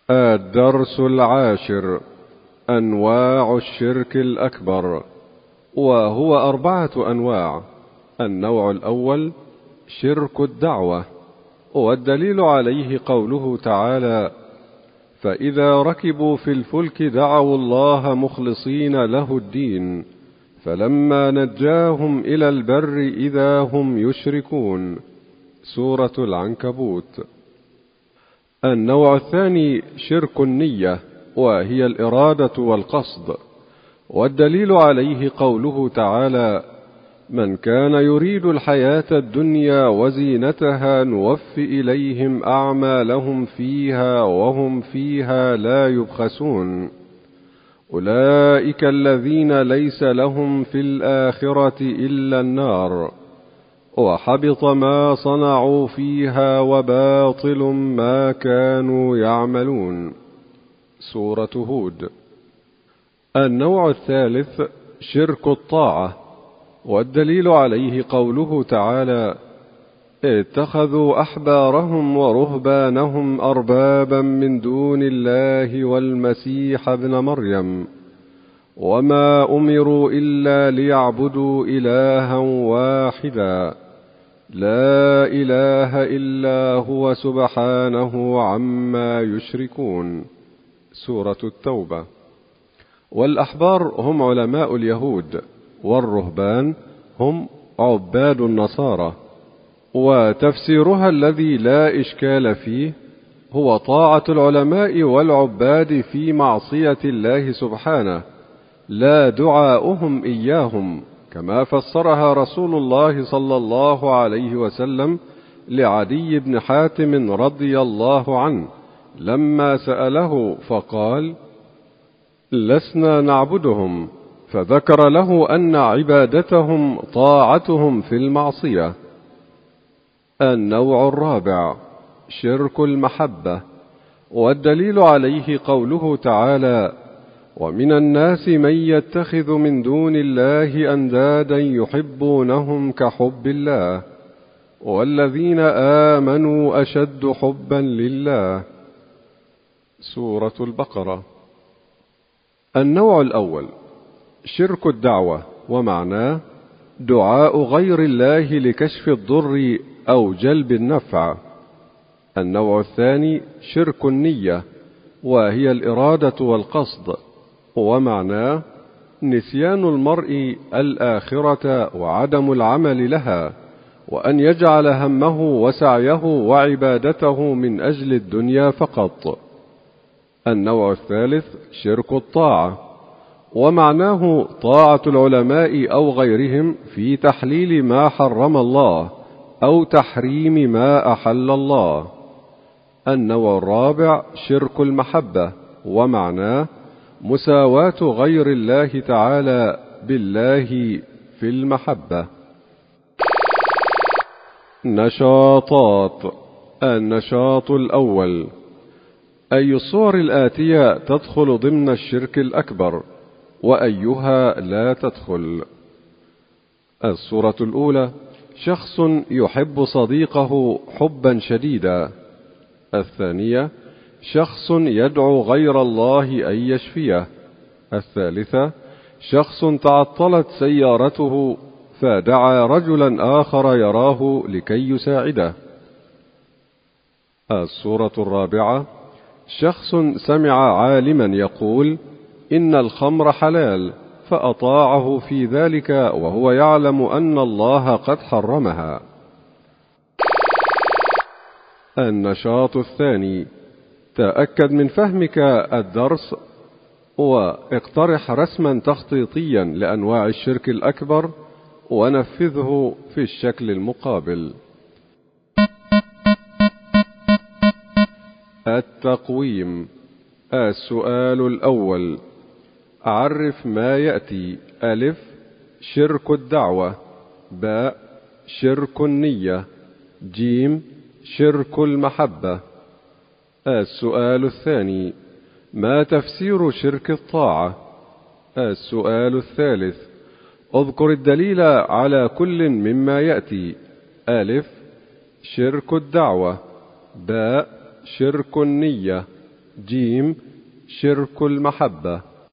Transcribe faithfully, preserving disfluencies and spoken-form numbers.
الدرس العاشر: أنواع الشرك الأكبر، وهو أربعة أنواع. النوع الأول شرك الدعوة، والدليل عليه قوله تعالى: فإذا ركبوا في الفلك دعوا الله مخلصين له الدين فلما نجاهم إلى البر إذا هم يشركون. سورة العنكبوت. النوع الثاني شرك النية، وهي الإرادة والقصد، والدليل عليه قوله تعالى: من كان يريد الحياة الدنيا وزينتها نوف إليهم أعمالهم فيها وهم فيها لا يبخسون. أولئك الذين ليس لهم في الآخرة إلا النار وحبط ما صنعوا فيها وباطل ما كانوا يعملون. سورة هود. النوع الثالث شرك الطاعة، والدليل عليه قوله تعالى: اتخذوا أحبارهم ورهبانهم أربابا من دون الله والمسيح ابن مريم وما أمروا إلا ليعبدوا إلها واحدا لا إله إلا هو سبحانه عما يشركون. سورة التوبة. والأحبار هم علماء اليهود، والرهبان هم عباد النصارى. وتفسيرها الذي لا إشكال فيه هو طاعة العلماء والعباد في معصية الله سبحانه، لا دعاؤهم إياهم، كما فسرها رسول الله صلى الله عليه وسلم لعدي بن حاتم رضي الله عنه لما سأله فقال: لسنا نعبدهم، فذكر له أن عبادتهم طاعتهم في المعصية. النوع الرابع شرك المحبة، والدليل عليه قوله تعالى: ومن الناس من يتخذ من دون الله أندادا يحبونهم كحب الله والذين آمنوا أشد حبا لله. سورة البقرة. النوع الأول شرك الدعوة، ومعناه دعاء غير الله لكشف الضر أو جلب النفع. النوع الثاني شرك النية، وهي الإرادة والقصد، ومعناه نسيان المرء الآخرة وعدم العمل لها، وأن يجعل همه وسعيه وعبادته من أجل الدنيا فقط. النوع الثالث شرك الطاعة، ومعناه طاعة العلماء أو غيرهم في تحليل ما حرم الله أو تحريم ما أحل الله. النوع الرابع شرك المحبة، ومعناه مساواة غير الله تعالى بالله في المحبة. نشاطات. النشاط الأول: أي الصور الآتية تدخل ضمن الشرك الأكبر، وأيها لا تدخل؟ الصورة الأولى: شخص يحب صديقه حبا شديدا. الثانية: شخص يدعو غير الله أن يشفيه. الثالثة: شخص تعطلت سيارته فدعا رجلا آخر يراه لكي يساعده. الصورة الرابعة: شخص سمع عالما يقول إن الخمر حلال فأطاعه في ذلك وهو يعلم أن الله قد حرمها. النشاط الثاني: تأكد من فهمك الدرس واقترح رسما تخطيطيا لأنواع الشرك الأكبر ونفذه في الشكل المقابل. التقويم. السؤال الأول: عرف ما يأتي. ألف: شرك الدعوة. باء: شرك النية. جيم: شرك المحبة. السؤال الثاني: ما تفسير شرك الطاعة؟ السؤال الثالث: اذكر الدليل على كل مما يأتي. ألف: شرك الدعوة. باء: شرك النية. جيم شرك المحبة.